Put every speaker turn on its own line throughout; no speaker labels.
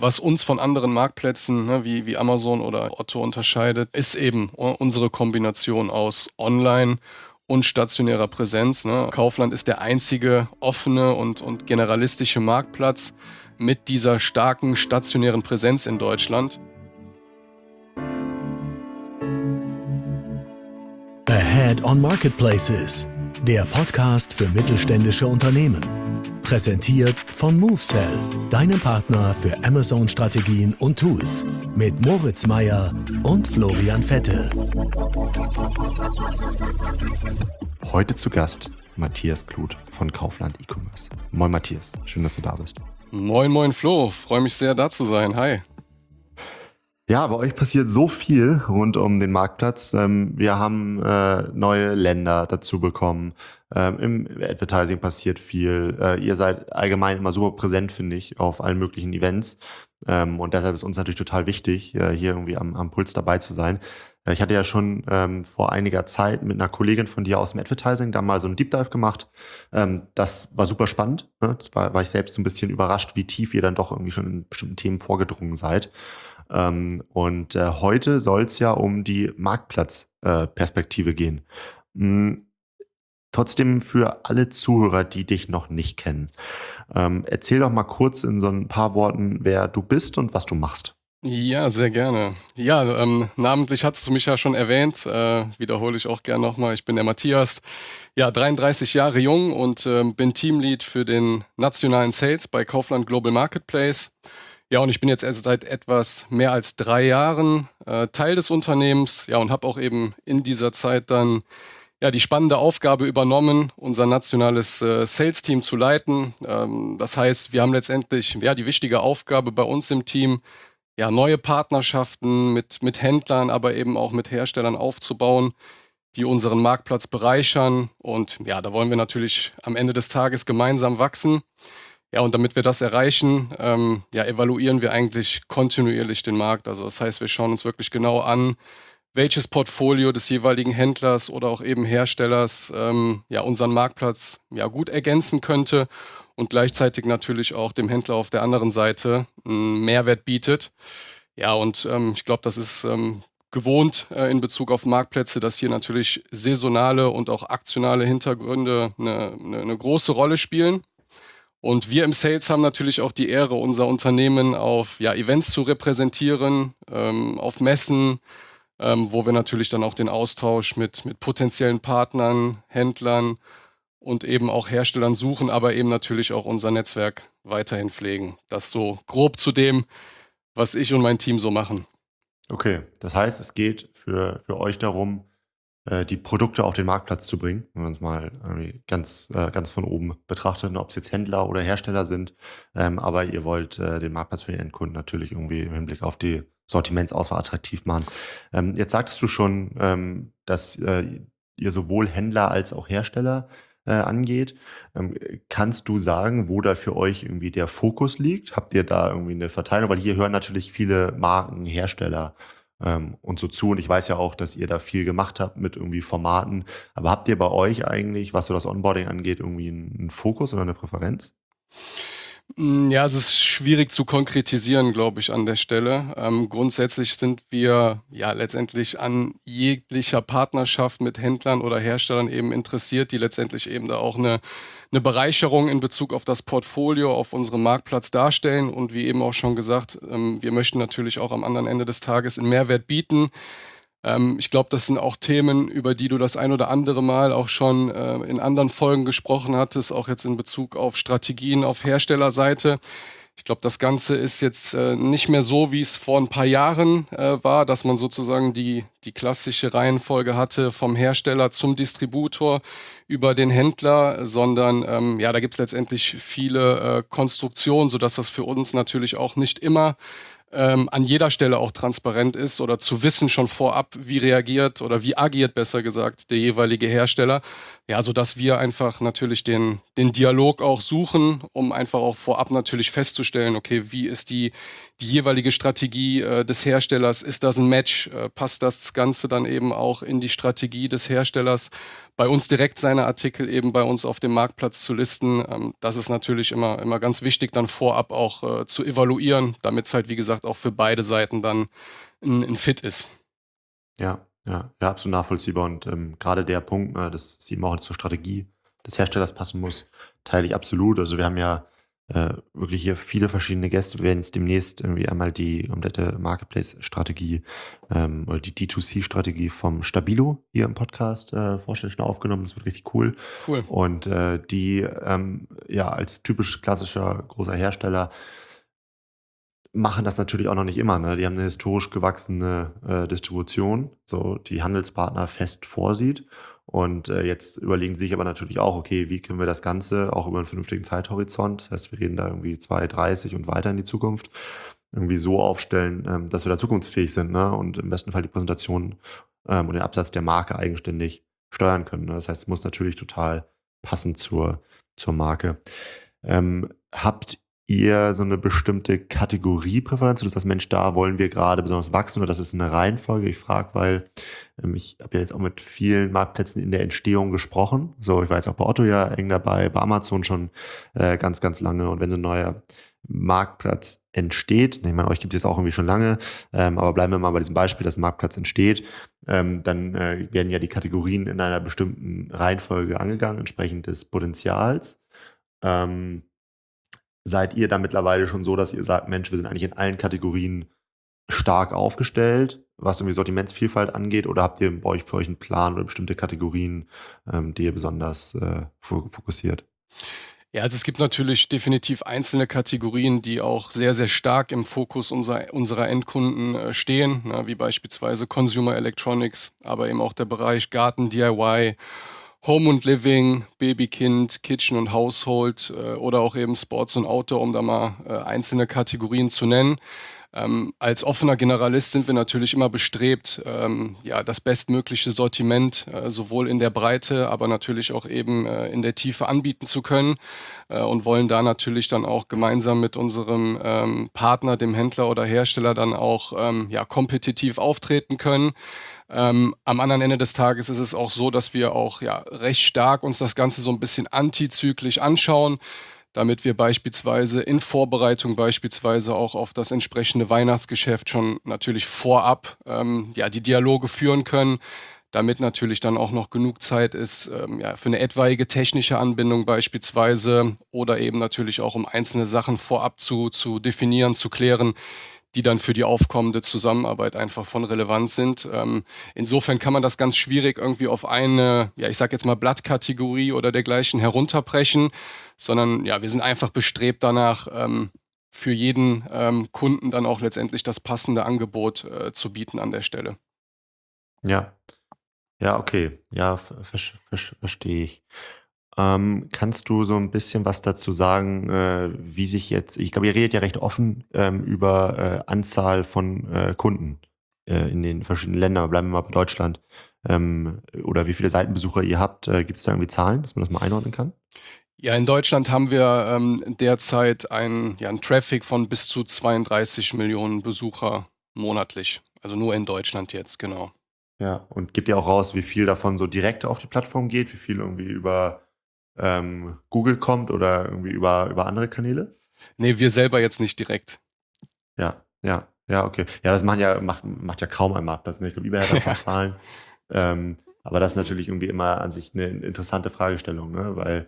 Was uns von anderen Marktplätzen, ne, wie Amazon oder Otto unterscheidet, ist eben unsere Kombination aus Online und stationärer Präsenz, ne? Kaufland ist der einzige offene und generalistische Marktplatz mit dieser starken stationären Präsenz in Deutschland.
Ahead on Marketplaces, der Podcast für mittelständische Unternehmen. Präsentiert von MoveSell, deinem Partner für Amazon-Strategien und Tools. Mit Moritz Meyer und Florian Vettel.
Heute zu Gast Matthias Kluth von Kaufland E-Commerce. Moin Matthias, schön, dass du da bist.
Moin, moin Flo, freue mich sehr da zu sein. Hi.
Ja, bei euch passiert so viel rund um den Marktplatz. Wir haben neue Länder dazu bekommen. Im Advertising passiert viel. Ihr seid allgemein immer super präsent, finde ich, auf allen möglichen Events. Und deshalb ist uns natürlich total wichtig, hier irgendwie am Puls dabei zu sein. Ich hatte ja schon vor einiger Zeit mit einer Kollegin von dir aus dem Advertising da mal so einen Deep Dive gemacht. Das war super spannend. Ne? Das war ich selbst so ein bisschen überrascht, wie tief ihr dann doch irgendwie schon in bestimmten Themen vorgedrungen seid. Und heute soll es ja um die Marktplatzperspektive gehen. Trotzdem für alle Zuhörer, die dich noch nicht kennen, erzähl doch mal kurz in so ein paar Worten, wer du bist und was du machst.
Ja, sehr gerne. Ja, namentlich hattest du mich ja schon erwähnt, wiederhole ich auch gerne nochmal. Ich bin der Matthias, ja, 33 Jahre jung und bin Teamlead für den nationalen Sales bei Kaufland Global Marketplace. Ja, und ich bin jetzt erst seit etwas mehr als 3 Jahren Teil des Unternehmens, ja, und habe auch eben in dieser Zeit dann ja die spannende Aufgabe übernommen, unser nationales Sales-Team zu leiten. Das heißt, wir haben letztendlich ja die wichtige Aufgabe bei uns im Team, ja, neue Partnerschaften mit Händlern, aber eben auch mit Herstellern aufzubauen, die unseren Marktplatz bereichern. Und ja, da wollen wir natürlich am Ende des Tages gemeinsam wachsen. Ja, und damit wir das erreichen, ja, evaluieren wir eigentlich kontinuierlich den Markt. Also das heißt, wir schauen uns wirklich genau an, welches Portfolio des jeweiligen Händlers oder auch eben Herstellers ja unseren Marktplatz ja gut ergänzen könnte und gleichzeitig natürlich auch dem Händler auf der anderen Seite einen Mehrwert bietet. Ja, und ich glaube, das ist gewohnt in Bezug auf Marktplätze, dass hier natürlich saisonale und auch aktionale Hintergründe eine große Rolle spielen. Und wir im Sales haben natürlich auch die Ehre, unser Unternehmen auf ja, Events zu repräsentieren, auf Messen, wo wir natürlich dann auch den Austausch mit potenziellen Partnern, Händlern und eben auch Herstellern suchen, aber eben natürlich auch unser Netzwerk weiterhin pflegen. Das so grob zu dem, was ich und mein Team so machen.
Okay, das heißt, es geht für euch darum, die Produkte auf den Marktplatz zu bringen, wenn man es mal irgendwie ganz von oben betrachtet, ob es jetzt Händler oder Hersteller sind. Aber ihr wollt den Marktplatz für den Endkunden natürlich irgendwie im Hinblick auf die Sortimentsauswahl attraktiv machen. Jetzt sagtest du schon, dass ihr sowohl Händler als auch Hersteller angeht. Kannst du sagen, wo da für euch irgendwie der Fokus liegt? Habt ihr da irgendwie eine Verteilung? Weil hier hören natürlich viele Marken, Hersteller und so zu. Und ich weiß ja auch, dass ihr da viel gemacht habt mit irgendwie Formaten. Aber habt ihr bei euch eigentlich, was so das Onboarding angeht, irgendwie einen Fokus oder eine Präferenz?
Ja, es ist schwierig zu konkretisieren, glaube ich, an der Stelle. Grundsätzlich sind wir ja letztendlich an jeglicher Partnerschaft mit Händlern oder Herstellern eben interessiert, die letztendlich eben da auch eine Bereicherung in Bezug auf das Portfolio, auf unserem Marktplatz darstellen. Und wie eben auch schon gesagt, wir möchten natürlich auch am anderen Ende des Tages einen Mehrwert bieten. Ich glaube, das sind auch Themen, über die du das ein oder andere Mal auch schon in anderen Folgen gesprochen hattest, auch jetzt in Bezug auf Strategien auf Herstellerseite. Ich glaube, das Ganze ist jetzt nicht mehr so, wie es vor ein paar Jahren war, dass man sozusagen die klassische Reihenfolge hatte vom Hersteller zum Distributor über den Händler, sondern ja, da gibt es letztendlich viele Konstruktionen, sodass das für uns natürlich auch nicht immer an jeder Stelle auch transparent ist oder zu wissen schon vorab, wie reagiert oder wie agiert, besser gesagt, der jeweilige Hersteller. Ja, sodass wir einfach natürlich den Dialog auch suchen, um einfach auch vorab natürlich festzustellen, okay, wie ist die jeweilige Strategie des Herstellers? Ist das ein Match? Passt das Ganze dann eben auch in die Strategie des Herstellers? Bei uns direkt seine Artikel eben bei uns auf dem Marktplatz zu listen. Das ist natürlich immer ganz wichtig, dann vorab auch zu evaluieren, damit es halt, wie gesagt, auch für beide Seiten dann ein Fit ist.
Ja, ja, ja, absolut nachvollziehbar. Und gerade der Punkt, ne, dass es eben auch zur Strategie des Herstellers passen muss, teile ich absolut. Also wir haben ja wirklich hier viele verschiedene Gäste. Wir werden jetzt demnächst irgendwie einmal die komplette Marketplace-Strategie oder die D2C-Strategie vom Stabilo hier im Podcast vorstellen, schon aufgenommen. Das wird richtig cool.
Cool.
Und die ja als typisch klassischer großer Hersteller machen das natürlich auch noch nicht immer. Ne? Die haben eine historisch gewachsene Distribution, so die Handelspartner fest vorsieht. Und jetzt überlegen sie sich aber natürlich auch, okay, wie können wir das Ganze auch über einen vernünftigen Zeithorizont, das heißt, wir reden da irgendwie 2030 und weiter in die Zukunft, irgendwie so aufstellen, dass wir da zukunftsfähig sind, ne? Und im besten Fall die Präsentation und den Absatz der Marke eigenständig steuern können. Ne? Das heißt, es muss natürlich total passen zur Marke. Habt ihr so eine bestimmte Kategoriepräferenz? Du sagst, Mensch, da wollen wir gerade besonders wachsen oder das ist eine Reihenfolge? Ich frage, weil ich habe ja jetzt auch mit vielen Marktplätzen in der Entstehung gesprochen. So, ich war jetzt auch bei Otto ja eng dabei, bei Amazon schon ganz, ganz lange. Und wenn so ein neuer Marktplatz entsteht, ich meine, euch gibt es jetzt auch irgendwie schon lange, aber bleiben wir mal bei diesem Beispiel, dass ein Marktplatz entsteht, dann werden ja die Kategorien in einer bestimmten Reihenfolge angegangen, entsprechend des Potenzials. Seid ihr da mittlerweile schon so, dass ihr sagt, Mensch, wir sind eigentlich in allen Kategorien stark aufgestellt, was irgendwie Sortimentsvielfalt angeht, oder habt ihr bei euch für euch einen Plan oder bestimmte Kategorien, die ihr besonders fokussiert?
Ja, also es gibt natürlich definitiv einzelne Kategorien, die auch sehr, sehr stark im Fokus unserer Endkunden stehen, ne, wie beispielsweise Consumer Electronics, aber eben auch der Bereich Garten, DIY, Home und Living, Babykind, Kitchen und Household oder auch eben Sports und Outdoor, um da mal einzelne Kategorien zu nennen. Als offener Generalist sind wir natürlich immer bestrebt, ja, das bestmögliche Sortiment sowohl in der Breite, aber natürlich auch eben in der Tiefe anbieten zu können und wollen da natürlich dann auch gemeinsam mit unserem Partner, dem Händler oder Hersteller, dann auch ja, kompetitiv auftreten können. Am anderen Ende des Tages ist es auch so, dass wir auch ja, recht stark uns das Ganze so ein bisschen antizyklisch anschauen, damit wir beispielsweise in Vorbereitung beispielsweise auch auf das entsprechende Weihnachtsgeschäft schon natürlich vorab ja, die Dialoge führen können, damit natürlich dann auch noch genug Zeit ist ja, für eine etwaige technische Anbindung beispielsweise oder eben natürlich auch um einzelne Sachen vorab zu definieren, zu klären, die dann für die aufkommende Zusammenarbeit einfach von Relevanz sind. Insofern kann man das ganz schwierig irgendwie auf eine, ja, ich sage jetzt mal Blattkategorie oder dergleichen herunterbrechen, sondern ja, wir sind einfach bestrebt danach, für jeden Kunden dann auch letztendlich das passende Angebot zu bieten an der Stelle.
Ja, ja, okay. Ja, verstehe ich. Kannst du so ein bisschen was dazu sagen, wie sich jetzt, ich glaube, ihr redet ja recht offen über Anzahl von Kunden in den verschiedenen Ländern. Bleiben wir mal bei Deutschland. Oder wie viele Seitenbesucher ihr habt. Gibt es da irgendwie Zahlen, dass man das mal einordnen kann?
Ja, in Deutschland haben wir derzeit ja, einen Traffic von bis zu 32 Millionen Besucher monatlich. Also nur in Deutschland jetzt, genau.
Ja, und gebt ihr auch raus, wie viel davon so direkt auf die Plattform geht, wie viel irgendwie über Google kommt oder irgendwie über andere Kanäle?
Nee, wir selber jetzt nicht direkt.
Ja, ja, ja, okay. Ja, das macht ja kaum ein Marktplatz. Ne? Ich glaube, eBay hat ein paar Zahlen. Aber das ist natürlich irgendwie immer an sich eine interessante Fragestellung, ne? Weil,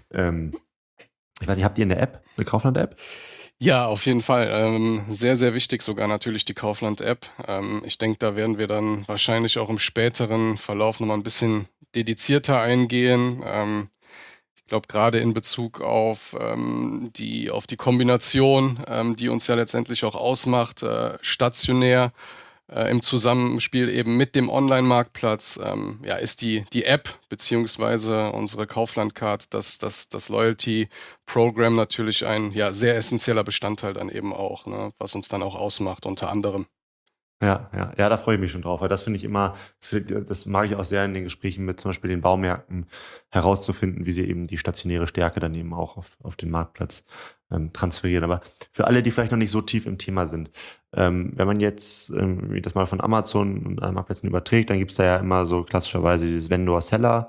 ich weiß nicht, habt ihr eine App, eine Kaufland-App?
Ja, auf jeden Fall. Sehr, sehr wichtig sogar natürlich die Kaufland-App. Ich denke, da werden wir dann wahrscheinlich auch im späteren Verlauf nochmal ein bisschen dedizierter eingehen. Ich glaube, gerade in Bezug auf die Kombination, die uns ja letztendlich auch ausmacht, stationär im Zusammenspiel eben mit dem Online-Marktplatz, ja, ist die App beziehungsweise unsere Kaufland-Card, das Loyalty-Programm natürlich ein, ja, sehr essenzieller Bestandteil dann eben auch, ne, was uns dann auch ausmacht unter anderem.
Ja, ja. Ja, da freue ich mich schon drauf, weil das finde ich immer das mag ich auch sehr in den Gesprächen mit zum Beispiel den Baumärkten herauszufinden, wie sie eben die stationäre Stärke dann eben auch auf den Marktplatz, transferieren. Aber für alle, die vielleicht noch nicht so tief im Thema sind, wenn man jetzt, das mal von Amazon und anderen Marktplätzen überträgt, dann gibt's da ja immer so klassischerweise dieses Vendor-Seller,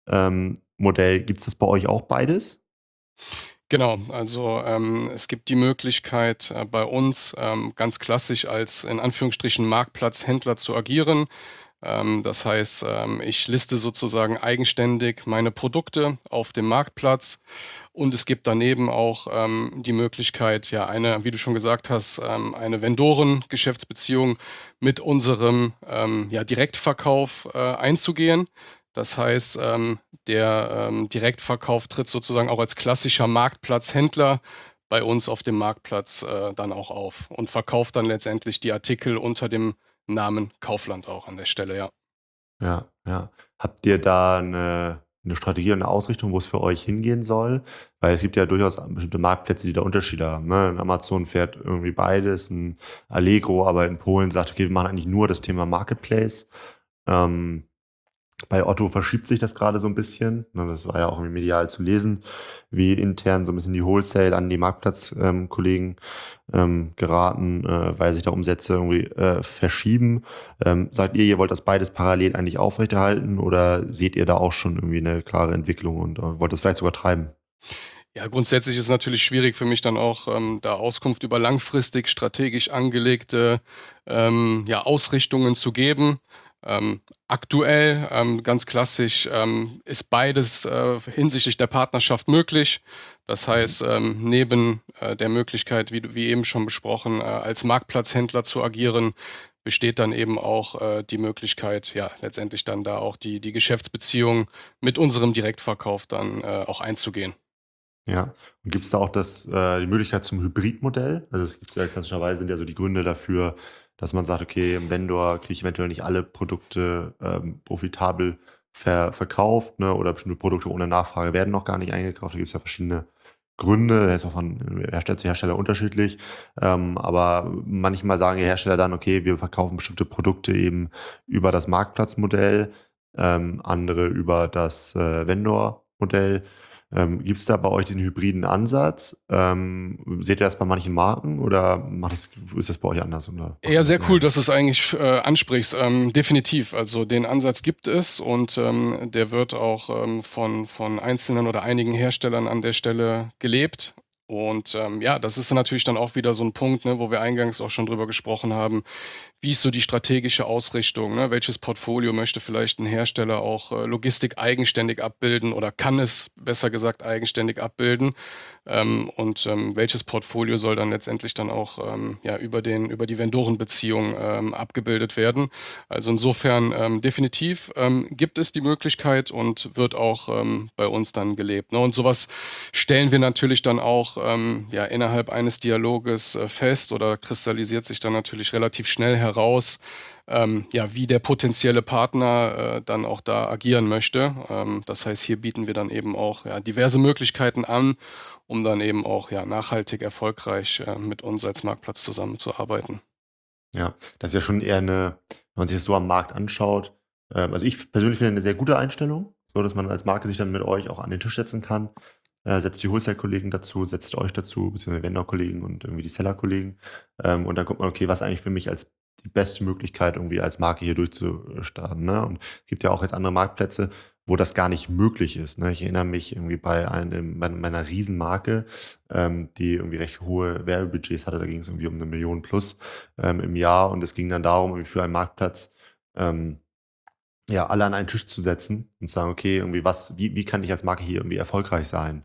Modell. Gibt's das bei euch auch beides?
Genau, also, es gibt die Möglichkeit, bei uns, ganz klassisch als in Anführungsstrichen Marktplatzhändler zu agieren. Das heißt, ich liste sozusagen eigenständig meine Produkte auf dem Marktplatz und es gibt daneben auch, die Möglichkeit, ja, wie du schon gesagt hast, eine Vendoren-Geschäftsbeziehung mit unserem, ja, Direktverkauf, einzugehen. Das heißt, der, Direktverkauf tritt sozusagen auch als klassischer Marktplatzhändler bei uns auf dem Marktplatz, dann auch auf und verkauft dann letztendlich die Artikel unter dem Namen Kaufland auch an der Stelle, ja.
Ja, ja. Habt ihr da eine Strategie und 'ne Ausrichtung, wo es für euch hingehen soll? Weil es gibt ja durchaus bestimmte Marktplätze, die da Unterschiede haben, ne? 'N Amazon fährt irgendwie beides, 'n Allegro, aber in Polen sagt: „Okay, wir machen eigentlich nur das Thema Marketplace.“ Ähm, Bei Otto verschiebt sich das gerade so ein bisschen, ne? Das war ja auch irgendwie medial zu lesen, wie intern so ein bisschen die Wholesale an die Marktplatzkollegen Kollegen, geraten, weil sich da Umsätze irgendwie, verschieben. Sagt ihr wollt das beides parallel eigentlich aufrechterhalten oder seht ihr da auch schon irgendwie eine klare Entwicklung und, wollt das vielleicht sogar treiben?
Ja, grundsätzlich ist es natürlich schwierig für mich dann auch, da Auskunft über langfristig strategisch angelegte, ja, Ausrichtungen zu geben. Aktuell, ganz klassisch, ist beides, hinsichtlich der Partnerschaft möglich. Das
Mhm.
heißt, neben, der Möglichkeit, wie eben schon besprochen, als Marktplatzhändler zu agieren, besteht dann eben auch, die Möglichkeit, ja, letztendlich dann da auch die Geschäftsbeziehung mit unserem Direktverkauf dann, auch einzugehen.
Ja. Und gibt es da auch die Möglichkeit zum Hybridmodell? Also, es gibt ja klassischerweise sind ja so die Gründe dafür, dass man sagt: „Okay, im Vendor kriege ich eventuell nicht alle Produkte, profitabel verkauft, ne, oder bestimmte Produkte ohne Nachfrage werden noch gar nicht eingekauft.“ Da gibt es ja verschiedene Gründe. Das ist auch von Hersteller zu Hersteller unterschiedlich. Aber manchmal sagen die Hersteller dann: „Okay, wir verkaufen bestimmte Produkte eben über das Marktplatzmodell, andere über das, Vendor-Modell.“ Gibt es da bei euch diesen hybriden Ansatz? Seht ihr das bei manchen Marken oder ist das bei euch anders oder macht
Ja,
ihr das
sehr
eher
cool, dass
nicht?
du's eigentlich, ansprichst. Definitiv. Also, den Ansatz gibt es und, der wird auch, von einzelnen oder einigen Herstellern an der Stelle gelebt. Und, ja, das ist natürlich dann auch wieder so ein Punkt, ne, wo wir eingangs auch schon drüber gesprochen haben. Wie ist so die strategische Ausrichtung, ne? Welches Portfolio möchte vielleicht ein Hersteller auch, Logistik eigenständig abbilden oder kann es, besser gesagt, eigenständig abbilden? Und, welches Portfolio soll dann letztendlich dann auch, ja, über die Vendorenbeziehung, abgebildet werden? Also, insofern, definitiv, gibt es die Möglichkeit und wird auch, bei uns dann gelebt, ne? Und sowas stellen wir natürlich dann auch, ja, innerhalb eines Dialoges, fest oder kristallisiert sich dann natürlich relativ schnell heraus, ja, wie der potenzielle Partner, dann auch da agieren möchte. Das heißt, hier bieten wir dann eben auch, ja, diverse Möglichkeiten an, um dann eben auch, ja, nachhaltig erfolgreich, mit uns als Marktplatz zusammenzuarbeiten.
Ja, das ist ja schon eher eine, wenn man sich das so am Markt anschaut, also ich persönlich finde eine sehr gute Einstellung, so dass man als Marke sich dann mit euch auch an den Tisch setzen kann, setzt die Wholesale-Kollegen dazu, setzt euch dazu, beziehungsweise Vendor-Kollegen und irgendwie die Seller-Kollegen, und dann guckt man: „Okay, was eigentlich für mich als die beste Möglichkeit irgendwie als Marke hier durchzustarten“, ne? Und es gibt ja auch jetzt andere Marktplätze, wo das gar nicht möglich ist, ne? Ich erinnere mich irgendwie bei meiner Riesenmarke, die irgendwie recht hohe Werbebudgets hatte, da ging es irgendwie um 1.000.000 plus im Jahr. Und es ging dann darum, irgendwie für einen Marktplatz, ähm, ja, alle an einen Tisch zu setzen und zu sagen, okay, irgendwie wie kann ich als Marke hier irgendwie erfolgreich sein?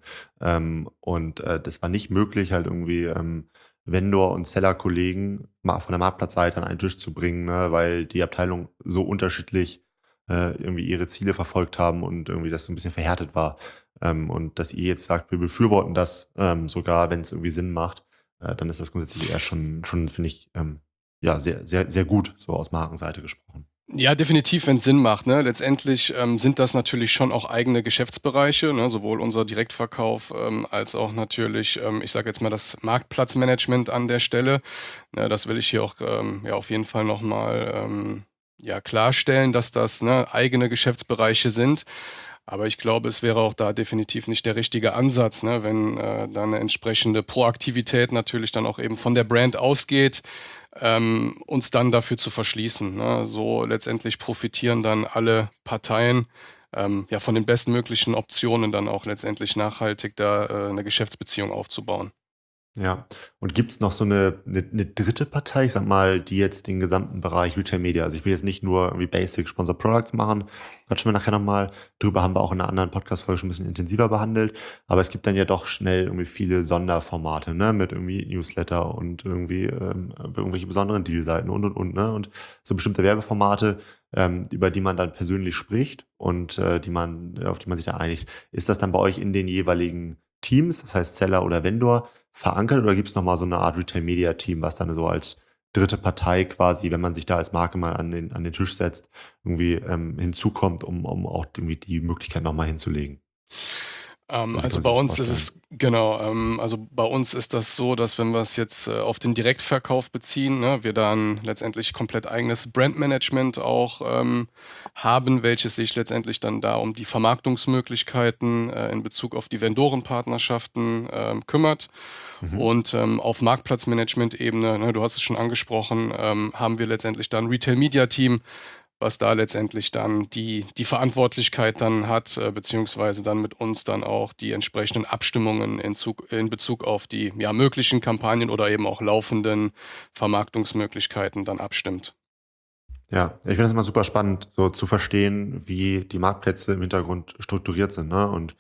Das war nicht möglich, halt irgendwie Vendor- und Seller-Kollegen von der Marktplatzseite an einen Tisch zu bringen, ne, weil die Abteilungen so unterschiedlich irgendwie ihre Ziele verfolgt haben und irgendwie das so ein bisschen verhärtet war. Und dass ihr jetzt sagt, wir befürworten das sogar, wenn es irgendwie Sinn macht, dann ist das grundsätzlich eher schon finde ich, ja, sehr, sehr, sehr gut, so aus Markenseite gesprochen.
Ja, definitiv, wenn es Sinn macht. Ne? Letztendlich sind das natürlich schon auch eigene Geschäftsbereiche, ne? Sowohl unser Direktverkauf als auch natürlich, ich sage jetzt mal, das Marktplatzmanagement an der Stelle. Ne? Das will ich hier auch ja, auf jeden Fall nochmal ja, klarstellen, dass das ne, eigene Geschäftsbereiche sind. Aber ich glaube, es wäre auch da definitiv nicht der richtige Ansatz, ne? Wenn da eine entsprechende Proaktivität natürlich dann auch eben von der Brand ausgeht, uns dann dafür zu verschließen. Ne? So letztendlich profitieren dann alle Parteien ja von den bestmöglichen Optionen dann auch letztendlich nachhaltig da eine Geschäftsbeziehung aufzubauen.
Ja. Und gibt es noch so eine dritte Partei, ich sag mal, die jetzt den gesamten Bereich Retail Media, also ich will jetzt nicht nur irgendwie Basic Sponsor Products machen, quatschen wir nachher nochmal drüber, haben wir auch in einer anderen Podcast-Folge schon ein bisschen intensiver behandelt, aber es gibt dann ja doch schnell irgendwie viele Sonderformate, ne, mit irgendwie Newsletter und irgendwie irgendwelche besonderen Dealseiten und, ne, und so bestimmte Werbeformate, über die man dann persönlich spricht und auf die man sich da einigt. Ist das dann bei euch in den jeweiligen Teams, das heißt Seller oder Vendor, verankert oder gibt es nochmal so eine Art Retail-Media-Team, was dann so als dritte Partei quasi, wenn man sich da als Marke mal an den Tisch setzt, irgendwie hinzukommt, um auch irgendwie die Möglichkeit nochmal hinzulegen? Wie kann
Also
man
bei
sich das
uns ist
vorstellen?
es genau, also bei uns ist das so, dass wenn wir es jetzt auf den Direktverkauf beziehen, ne, wir dann letztendlich komplett eigenes Brandmanagement auch haben, welches sich letztendlich dann da um die Vermarktungsmöglichkeiten in Bezug auf die Vendorenpartnerschaften kümmert.
Mhm.
Und auf Marktplatzmanagement-Ebene, ne, du hast es schon angesprochen, haben wir letztendlich dann Retail-Media-Team, was da letztendlich dann die Verantwortlichkeit dann hat, beziehungsweise dann mit uns dann auch die entsprechenden Abstimmungen in Bezug auf die ja, möglichen Kampagnen oder eben auch laufenden Vermarktungsmöglichkeiten dann abstimmt.
Ja, ich finde das immer super spannend, so zu verstehen, wie die Marktplätze im Hintergrund strukturiert sind, ne? Und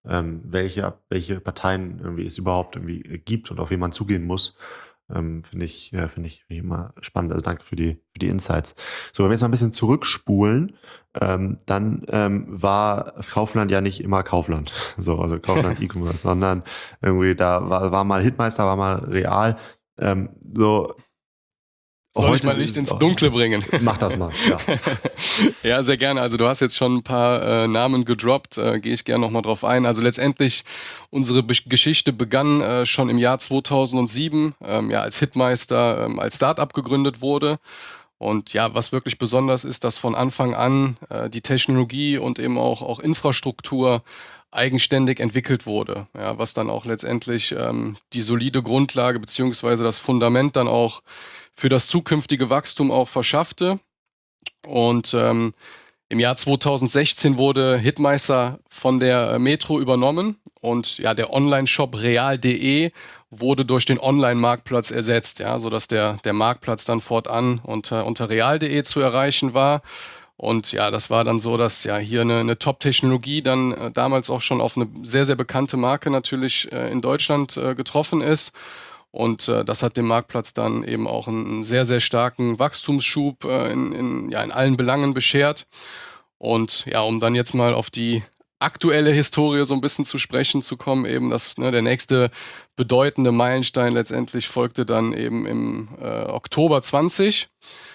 welche Parteien irgendwie es überhaupt irgendwie gibt und auf wen man zugehen muss. Finde ich immer spannend. Also danke für die Insights. So, wenn wir jetzt mal ein bisschen zurückspulen, dann war Kaufland ja nicht immer Kaufland. So, also Kaufland E-Commerce, sondern irgendwie da war mal Hitmeister, war mal Real. So,
Soll ich
heute
mal Licht
ist es
ins
auch,
Dunkle bringen?
mach das mal, ja.
Ja, sehr gerne. Also du hast jetzt schon ein paar Namen gedroppt, gehe ich gerne nochmal drauf ein. Also letztendlich, unsere Geschichte begann schon im Jahr 2007, ja, als Hitmeister als Startup gegründet wurde. Und ja, was wirklich besonders ist, dass von Anfang an die Technologie und eben auch Infrastruktur eigenständig entwickelt wurde, ja, was dann auch letztendlich die solide Grundlage beziehungsweise das Fundament dann auch für das zukünftige Wachstum auch verschaffte. Und im Jahr 2016 wurde Hitmeister von der Metro übernommen und ja, der Online-Shop real.de wurde durch den Online-Marktplatz ersetzt, ja, sodass der Marktplatz dann fortan unter real.de zu erreichen war. Und ja, das war dann so, dass ja hier eine Top-Technologie dann damals auch schon auf eine sehr, sehr bekannte Marke natürlich in Deutschland getroffen ist. Und das hat dem Marktplatz dann eben auch einen sehr, sehr starken Wachstumsschub ja, in allen Belangen beschert. Und ja, um dann jetzt mal auf die aktuelle Historie so ein bisschen zu sprechen zu kommen, eben das, ne, der nächste bedeutende Meilenstein letztendlich folgte dann eben im Oktober 20,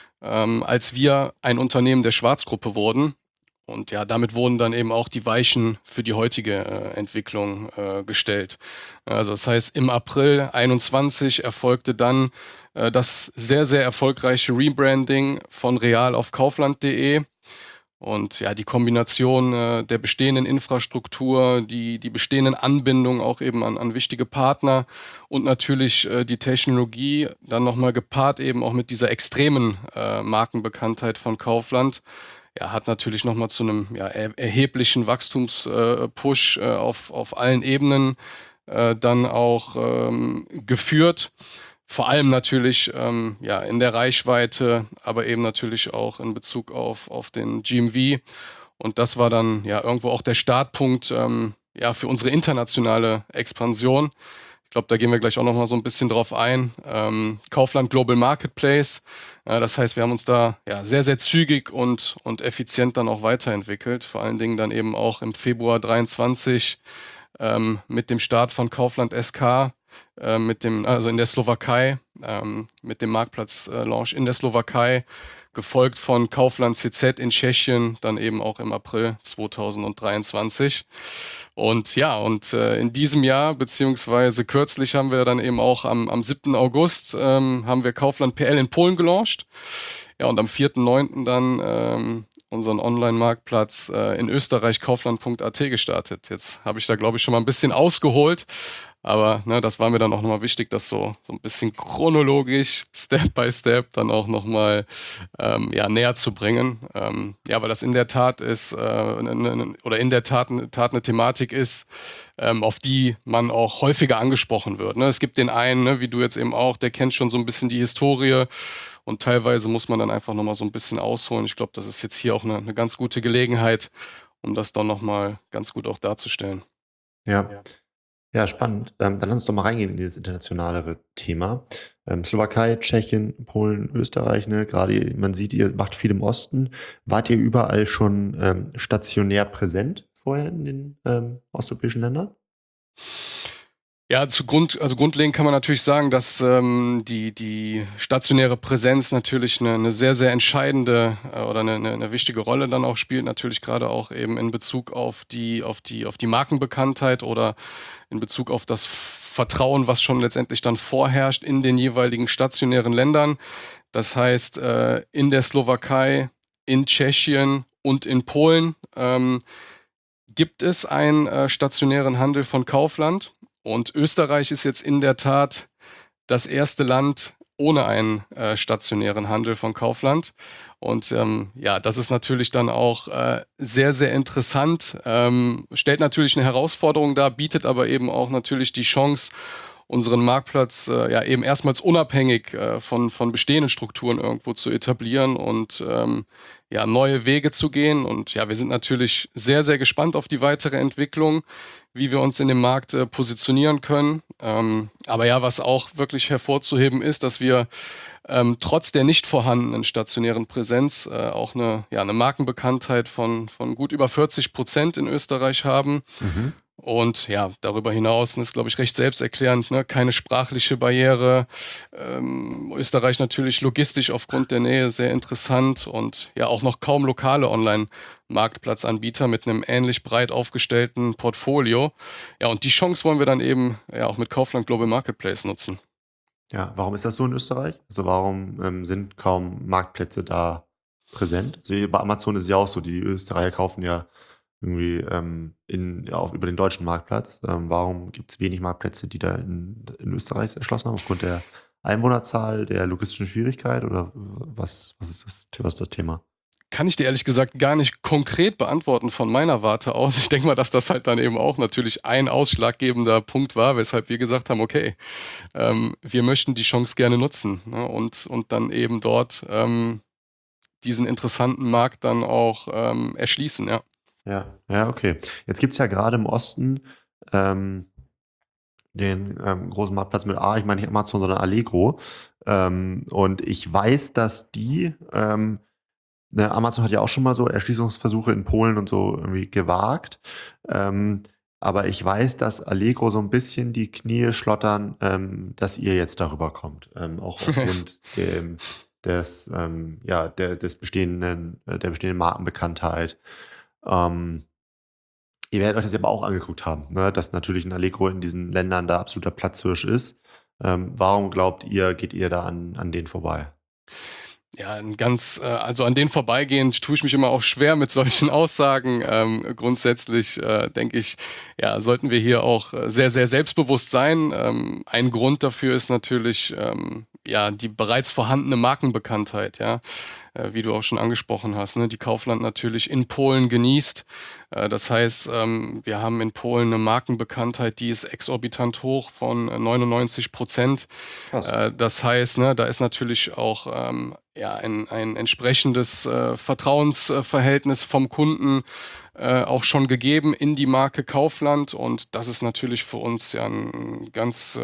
als wir ein Unternehmen der Schwarzgruppe wurden. Und ja, damit wurden dann eben auch die Weichen für die heutige Entwicklung gestellt. Also das heißt, im April 21 erfolgte dann das sehr, sehr erfolgreiche Rebranding von Real auf Kaufland.de. Und ja, die Kombination der bestehenden Infrastruktur, die bestehenden Anbindungen auch eben an wichtige Partner und natürlich die Technologie, dann nochmal gepaart eben auch mit dieser extremen Markenbekanntheit von Kaufland, ja, hat natürlich nochmal zu einem ja, erheblichen Wachstumspush auf allen Ebenen dann auch geführt. Vor allem natürlich ja, in der Reichweite, aber eben natürlich auch in Bezug auf den GMV. Und das war dann ja irgendwo auch der Startpunkt ja, für unsere internationale Expansion. Ich glaube, da gehen wir gleich auch nochmal so ein bisschen drauf ein. Kaufland Global Marketplace. Das heißt, wir haben uns da ja, sehr, sehr zügig und effizient dann auch weiterentwickelt. Vor allen Dingen dann eben auch im Februar 23 mit dem Start von Kaufland SK also in der Slowakei, mit dem Marktplatz-Launch in der Slowakei, gefolgt von Kaufland CZ in Tschechien, dann eben auch im April 2023. Und in diesem Jahr, beziehungsweise kürzlich haben wir dann eben auch am 7. August, haben wir Kaufland PL in Polen gelauncht. Ja, und am 4.9. dann unseren Online-Marktplatz in Österreich, kaufland.at, gestartet. Jetzt habe ich da, glaube ich, schon mal ein bisschen ausgeholt, aber das war mir dann auch nochmal wichtig, das so ein bisschen chronologisch, Step by Step, dann auch nochmal näher zu bringen. Weil das in der Tat ist, in der Tat eine Thematik ist, auf die man auch häufiger angesprochen wird. Ne? Es gibt den einen, wie du jetzt eben auch, der kennt schon so ein bisschen die Historie. Und teilweise muss man dann einfach nochmal so ein bisschen ausholen. Ich glaube, das ist jetzt hier auch eine ganz gute Gelegenheit, um das dann nochmal ganz gut auch darzustellen.
Ja, spannend. Dann lass uns doch mal reingehen in dieses internationalere Thema. Slowakei, Tschechien, Polen, Österreich, ne? Gerade man sieht, ihr macht viel im Osten. Wart ihr überall schon stationär präsent vorher in den osteuropäischen Ländern?
Ja, grundlegend kann man natürlich sagen, dass die stationäre Präsenz natürlich eine sehr, sehr entscheidende oder eine wichtige Rolle dann auch spielt, natürlich gerade auch eben in Bezug auf die Markenbekanntheit oder in Bezug auf das Vertrauen, was schon letztendlich dann vorherrscht in den jeweiligen stationären Ländern. Das heißt, in der Slowakei, in Tschechien und in Polen gibt es einen stationären Handel von Kaufland. Und Österreich ist jetzt in der Tat das erste Land ohne einen stationären Handel von Kaufland. Und das ist natürlich dann auch sehr, sehr interessant, stellt natürlich eine Herausforderung dar, bietet aber eben auch natürlich die Chance, unseren Marktplatz eben erstmals unabhängig von bestehenden Strukturen irgendwo zu etablieren und neue Wege zu gehen. Und wir sind natürlich sehr, sehr gespannt auf die weitere Entwicklung, wie wir uns in dem Markt positionieren können. Aber was auch wirklich hervorzuheben ist, dass wir trotz der nicht vorhandenen stationären Präsenz auch eine Markenbekanntheit von gut über 40% in Österreich haben.
Mhm.
Und darüber hinaus, das ist, glaube ich, recht selbsterklärend, keine sprachliche Barriere. Österreich natürlich logistisch aufgrund der Nähe sehr interessant und auch noch kaum lokale Online-Marktplatzanbieter mit einem ähnlich breit aufgestellten Portfolio. Ja, und die Chance wollen wir dann eben auch mit Kaufland Global Marketplace nutzen.
Ja, warum ist das so in Österreich? Also warum sind kaum Marktplätze da präsent? Also bei Amazon ist es ja auch so, die Österreicher kaufen ja irgendwie über den deutschen Marktplatz. Warum gibt es wenig Marktplätze, die da in Österreich erschlossen haben? Aufgrund der Einwohnerzahl, der logistischen Schwierigkeit oder was ist das Thema?
Kann ich dir ehrlich gesagt gar nicht konkret beantworten von meiner Warte aus. Ich denke mal, dass das halt dann eben auch natürlich ein ausschlaggebender Punkt war, weshalb wir gesagt haben, okay, wir möchten die Chance gerne nutzen, ne, und dann eben dort diesen interessanten Markt dann auch erschließen, ja.
Ja, okay. Jetzt gibt es ja gerade im Osten den großen Marktplatz mit ich meine nicht Amazon, sondern Allegro. Und ich weiß, dass Amazon hat ja auch schon mal so Erschließungsversuche in Polen und so irgendwie gewagt. Aber ich weiß, dass Allegro so ein bisschen die Knie schlottern, dass ihr jetzt darüber kommt. Auch aufgrund des der bestehenden Markenbekanntheit. Ihr werdet euch das aber auch angeguckt haben, ne? Dass natürlich ein Allegro in diesen Ländern da absoluter Platzhirsch ist. Warum glaubt ihr, geht ihr da an denen vorbei?
Ja, also an denen vorbeigehend tue ich mich immer auch schwer mit solchen Aussagen. Grundsätzlich denke ich, sollten wir hier auch sehr, sehr selbstbewusst sein. Ein Grund dafür ist natürlich die bereits vorhandene Markenbekanntheit, wie du auch schon angesprochen hast, ne, die Kaufland natürlich in Polen genießt. Das heißt, wir haben in Polen eine Markenbekanntheit, die ist exorbitant hoch von 99%.
Krass.
Das heißt, ne, da ist natürlich auch ein entsprechendes Vertrauensverhältnis vom Kunden auch schon gegeben in die Marke Kaufland, und das ist natürlich für uns ja ein ganz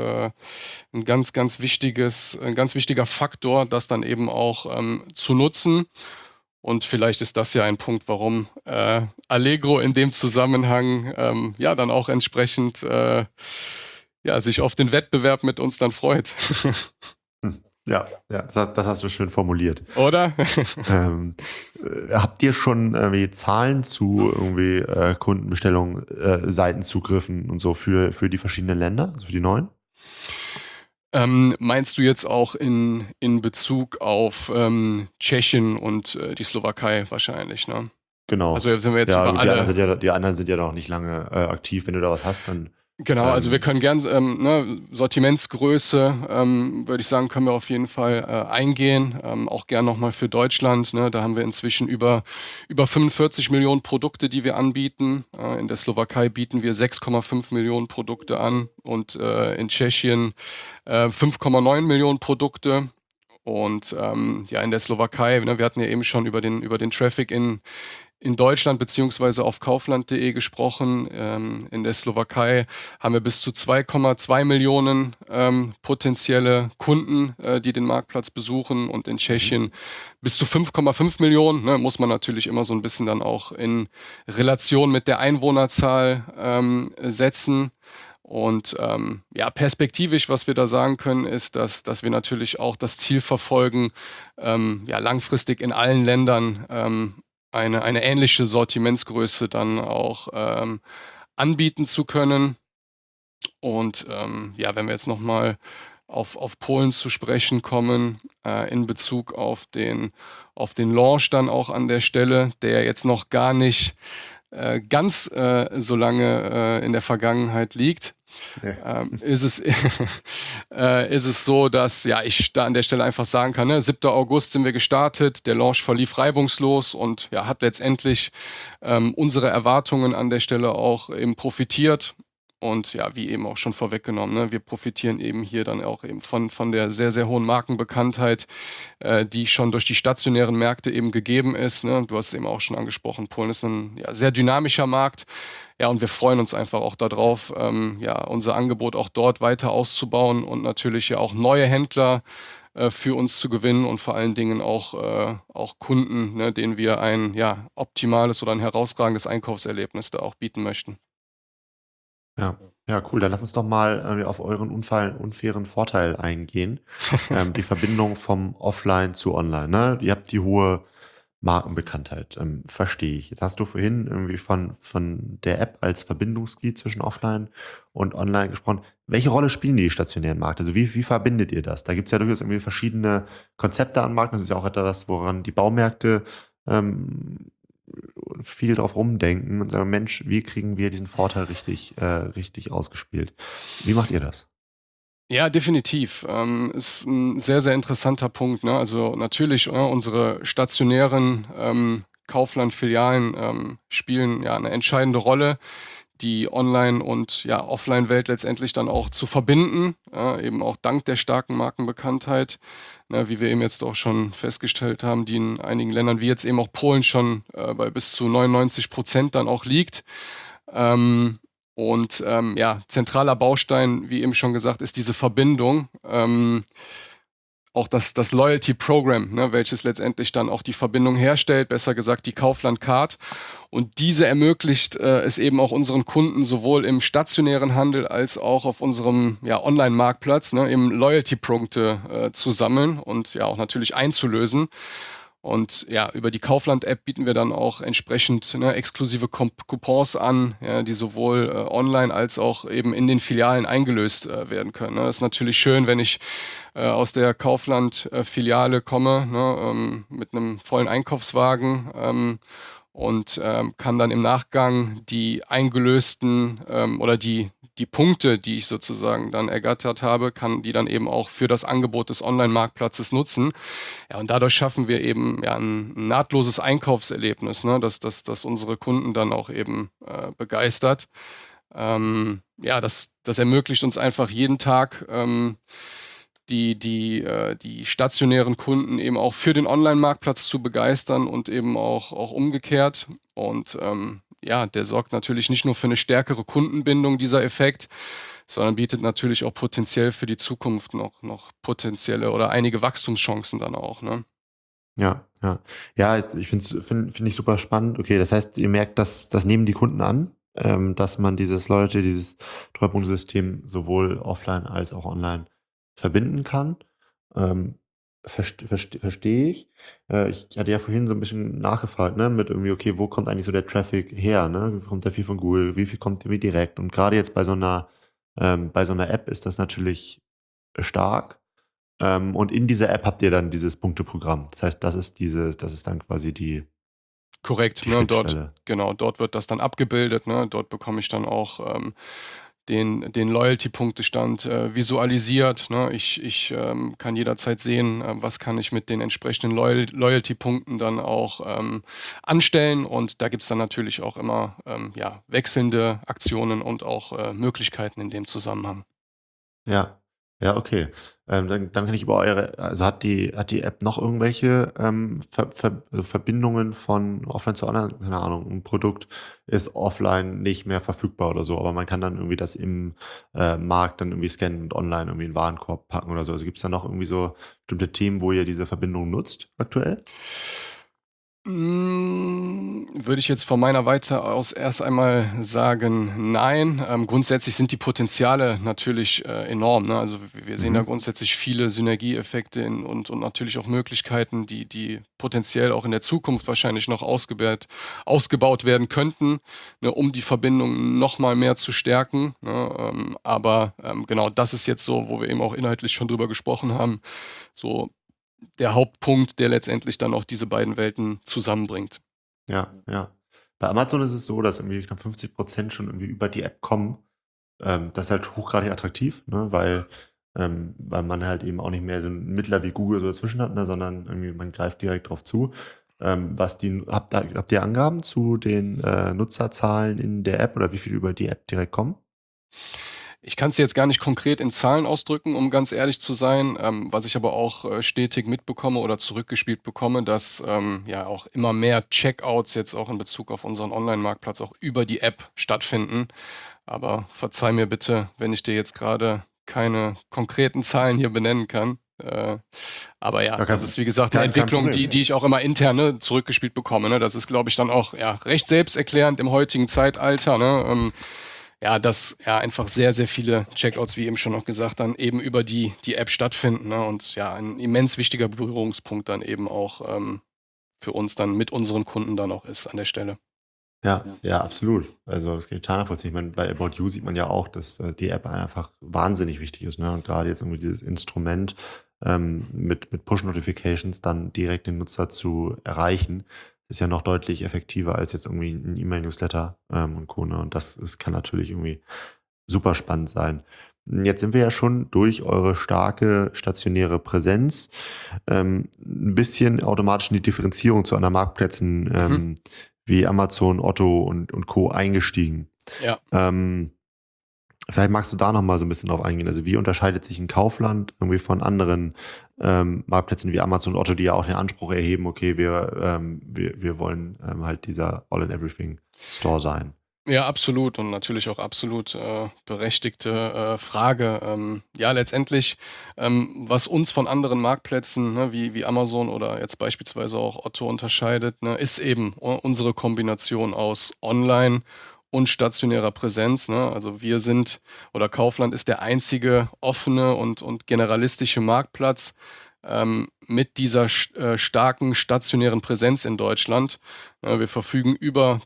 wichtiger Faktor, das dann eben auch zu nutzen. Und vielleicht ist das ja ein Punkt, warum Allegro in dem Zusammenhang dann auch entsprechend ja, sich auf den Wettbewerb mit uns dann freut.
Ja, das hast du schön formuliert.
Oder?
Habt ihr schon irgendwie Zahlen zu irgendwie Kundenbestellungen, Seitenzugriffen und so für die verschiedenen Länder, also für die neuen?
Meinst du jetzt auch in Bezug auf Tschechien und die Slowakei wahrscheinlich, ne?
Genau.
Also sind wir jetzt
Ja,
über
gut,
alle.
die anderen sind ja noch nicht lange aktiv. Wenn du da was hast, dann
Genau, also wir können gern, ne, Sortimentsgröße, würde ich sagen, können wir auf jeden Fall eingehen. Auch gern nochmal für Deutschland. Ne, da haben wir inzwischen über 45 Millionen Produkte, die wir anbieten. In der Slowakei bieten wir 6,5 Millionen Produkte an und in Tschechien 5,9 Millionen Produkte. Und ja, in der Slowakei, ne, wir hatten ja eben schon über den Traffic in Deutschland beziehungsweise auf kaufland.de gesprochen. In der Slowakei haben wir bis zu 2,2 Millionen potenzielle Kunden, die den Marktplatz besuchen, und in Tschechien bis zu 5,5 Millionen. Ne, muss man natürlich immer so ein bisschen dann auch in Relation mit der Einwohnerzahl setzen. Und ja, perspektivisch, was wir da sagen können, ist, dass wir natürlich auch das Ziel verfolgen, ja, langfristig in allen Ländern eine ähnliche Sortimentsgröße dann auch anbieten zu können. Und ja, wenn wir jetzt nochmal auf Polen zu sprechen kommen, in Bezug auf den Launch dann auch an der Stelle, der jetzt noch gar nicht ganz so lange in der Vergangenheit liegt, ist es so, dass ja ich da an der Stelle einfach sagen kann, ne, 7. August sind wir gestartet, der Launch verlief reibungslos und ja, hat letztendlich unsere Erwartungen an der Stelle auch eben profitiert. Und ja, wie eben auch schon vorweggenommen, ne, wir profitieren eben hier dann auch eben von der sehr, sehr hohen Markenbekanntheit, die schon durch die stationären Märkte eben gegeben ist. Ne? Du hast es eben auch schon angesprochen, Polen ist ein ja, sehr dynamischer Markt. Ja, und wir freuen uns einfach auch darauf, ja, unser Angebot auch dort weiter auszubauen und natürlich ja auch neue Händler für uns zu gewinnen und vor allen Dingen auch Kunden, ne, denen wir ein ja, optimales oder ein herausragendes Einkaufserlebnis da auch bieten möchten.
Ja, ja, cool. Dann lass uns doch mal auf euren unfairen Vorteil eingehen. Die Verbindung vom Offline zu Online. Ne? Ihr habt die hohe Markenbekanntheit, verstehe ich. Jetzt hast du vorhin irgendwie von der App als Verbindungsglied zwischen Offline und Online gesprochen. Welche Rolle spielen die stationären Märkte? Also wie verbindet ihr das? Da gibt es ja durchaus irgendwie verschiedene Konzepte an Marken. Das ist ja auch etwas, woran die Baumärkte viel drauf rumdenken und sagen, Mensch, wie kriegen wir diesen Vorteil richtig ausgespielt? Wie macht ihr das?
Ja, definitiv. Ist ein sehr, sehr interessanter Punkt. Ne? Also natürlich, unsere stationären Kaufland-Filialen spielen ja eine entscheidende Rolle, die Online- und ja, Offline-Welt letztendlich dann auch zu verbinden, eben auch dank der starken Markenbekanntheit, ne, wie wir eben jetzt auch schon festgestellt haben, die in einigen Ländern wie jetzt eben auch Polen schon bei bis zu 99% dann auch liegt. Und ja, zentraler Baustein, wie eben schon gesagt, ist diese Verbindung. Auch das Loyalty Program, ne, welches letztendlich dann auch die Verbindung herstellt, besser gesagt die Kaufland Card. Und diese ermöglicht es eben auch unseren Kunden sowohl im stationären Handel als auch auf unserem ja, Online-Marktplatz, ne, eben Loyalty-Punkte zu sammeln und ja auch natürlich einzulösen. Und ja, über die Kaufland-App bieten wir dann auch entsprechend exklusive Coupons an, ja, die sowohl online als auch eben in den Filialen eingelöst werden können. Ne. Das ist natürlich schön, wenn ich aus der Kaufland-Filiale komme, ne, mit einem vollen Einkaufswagen und kann dann im Nachgang die eingelösten oder die Punkte, die ich sozusagen dann ergattert habe, kann die dann eben auch für das Angebot des Online-Marktplatzes nutzen. Ja, und dadurch schaffen wir eben ja ein nahtloses Einkaufserlebnis, ne, dass unsere Kunden dann auch eben begeistert. Ja, das ermöglicht uns einfach jeden Tag die stationären Kunden eben auch für den Online-Marktplatz zu begeistern und eben auch umgekehrt. Und ja, der sorgt natürlich nicht nur für eine stärkere Kundenbindung, dieser Effekt, sondern bietet natürlich auch potenziell für die Zukunft noch potenzielle oder einige Wachstumschancen dann auch. Ne?
Ja, ja. Ja, ich finde ich super spannend. Okay, das heißt, ihr merkt, das nehmen die Kunden an. dass man dieses Treuepunktesystem sowohl offline als auch online verbinden kann. Ähm, verstehe ich. Ich hatte ja vorhin so ein bisschen nachgefragt, ne, mit irgendwie, okay, wo kommt eigentlich so der Traffic her, ne? Kommt da viel von Google, wie viel kommt irgendwie direkt? Und gerade jetzt bei so einer App ist das natürlich stark. Und in dieser App habt ihr dann dieses Punkteprogramm. Das heißt, das ist dann quasi
Korrekt,
die
ne? Und dort,
Schnittstelle.
genau, dort wird das dann abgebildet, ne? Dort bekomme ich dann auch den Loyalty-Punktestand visualisiert. Ne? Ich kann jederzeit sehen, was kann ich mit den entsprechenden Loyalty-Punkten dann auch anstellen. Und da gibt es dann natürlich auch immer ja, wechselnde Aktionen und auch Möglichkeiten in dem Zusammenhang.
Ja, ja, okay. Dann kann ich über also hat die App noch irgendwelche Verbindungen von offline zu online? Keine Ahnung, ein Produkt ist offline nicht mehr verfügbar oder so, aber man kann dann irgendwie das im Markt dann irgendwie scannen und online irgendwie in den Warenkorb packen oder so. Also gibt es da noch irgendwie so bestimmte Themen, wo ihr diese Verbindung nutzt aktuell?
Würde ich jetzt von meiner Warte aus erst einmal sagen, nein. Grundsätzlich sind die Potenziale natürlich enorm. Ne? Also wir sehen da
Mhm.
grundsätzlich viele Synergieeffekte und natürlich auch Möglichkeiten, die potenziell auch in der Zukunft wahrscheinlich noch ausgebaut werden könnten, ne, um die Verbindung noch mal mehr zu stärken. Ne? Aber genau das ist jetzt so, wo wir eben auch inhaltlich schon drüber gesprochen haben, so der Hauptpunkt, der letztendlich dann auch diese beiden Welten zusammenbringt.
Ja, ja. Bei Amazon ist es so, dass irgendwie knapp 50% schon irgendwie über die App kommen. Das ist halt hochgradig attraktiv, ne, weil man halt eben auch nicht mehr so 'n Mittler wie Google so dazwischen hat, ne, sondern irgendwie man greift direkt drauf zu. Habt ihr Angaben zu den, Nutzerzahlen in der App oder wie viel über die App direkt kommen?
Ich kann es jetzt gar nicht konkret in Zahlen ausdrücken, um ganz ehrlich zu sein, was ich aber auch stetig mitbekomme oder zurückgespielt bekomme, dass ja auch immer mehr Checkouts jetzt auch in Bezug auf unseren Online-Marktplatz auch über die App stattfinden. Aber verzeih mir bitte, wenn ich dir jetzt gerade keine konkreten Zahlen hier benennen kann. Aber ja,
Ja,
das ist wie gesagt eine
kein
Entwicklung,
Problem.
die ich auch immer intern, ne, zurückgespielt bekomme. Ne? Das ist, glaube ich, dann auch ja, recht selbsterklärend im heutigen Zeitalter. Ne? Ja, dass ja einfach sehr, sehr viele Checkouts, wie eben schon noch gesagt, dann eben über die App stattfinden. Ne? Und ja, ein immens wichtiger Berührungspunkt dann eben auch für uns dann mit unseren Kunden dann auch ist an der Stelle.
Ja, ja, absolut. Also, das kann ich total nachvollziehen. Ich meine, bei About You sieht man ja auch, dass, die App einfach wahnsinnig wichtig ist, ne? Und grade jetzt irgendwie dieses Instrument, mit Push-Notifications dann direkt den Nutzer zu erreichen, ist ja noch deutlich effektiver als jetzt irgendwie 'n E-Mail-Newsletter, und Co., ne? Und das kann natürlich irgendwie super spannend sein. Jetzt sind wir ja schon durch eure starke stationäre Präsenz, 'n bisschen automatisch in die Differenzierung zu anderen Marktplätzen,
Mhm.
wie Amazon, Otto und Co. eingestiegen.
Ja.
Ähm, vielleicht magst du da noch mal so ein bisschen drauf eingehen. Also, wie unterscheidet sich 'n Kaufland irgendwie von anderen, Marktplätzen wie Amazon und Otto, die ja auch den Anspruch erheben: „Okay, wir wollen, halt dieser All-in-Everything-Store sein?“
Ja, absolut und natürlich auch absolut berechtigte Frage. Ja, letztendlich, was uns von anderen Marktplätzen, ne, wie Amazon oder jetzt beispielsweise auch Otto unterscheidet, ne, ist eben unsere Kombination aus Online und stationärer Präsenz. Ne? Also wir sind oder Kaufland ist der einzige offene und generalistische Marktplatz mit dieser starken stationären Präsenz in Deutschland. Wir verfügen über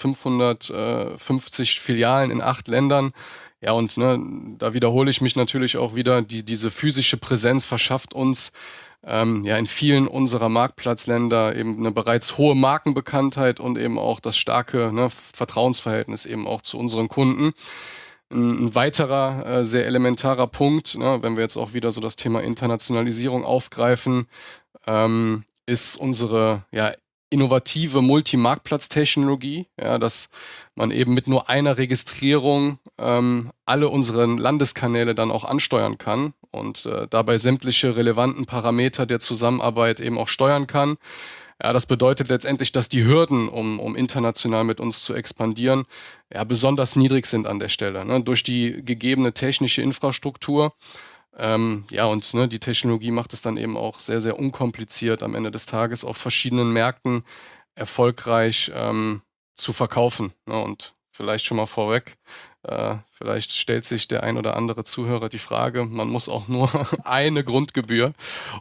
1550 Filialen in 8 Ländern. Ja, und ne, da wiederhole ich mich natürlich auch wieder, diese physische Präsenz verschafft uns ja in vielen unserer Marktplatzländer eben eine bereits hohe Markenbekanntheit und eben auch das starke ne, Vertrauensverhältnis eben auch zu unseren Kunden. Ein weiterer sehr elementarer Punkt, ne, wenn wir jetzt auch wieder so das Thema Internationalisierung aufgreifen, ist unsere ja, innovative Multi-Marktplatz-Technologie, ja, dass man eben mit nur einer Registrierung alle unseren Landeskanäle dann auch ansteuern kann und dabei sämtliche relevanten Parameter der Zusammenarbeit eben auch steuern kann. Ja, das bedeutet letztendlich, dass die Hürden, um international mit uns zu expandieren, ja, besonders niedrig sind an der Stelle, ne, durch die gegebene technische Infrastruktur. Ja, und ne, die Technologie macht es dann eben auch sehr, sehr unkompliziert am Ende des Tages auf verschiedenen Märkten erfolgreich zu verkaufen. Ne? Und vielleicht schon mal vorweg. Vielleicht stellt sich der ein oder andere Zuhörer die Frage, man muss auch nur eine Grundgebühr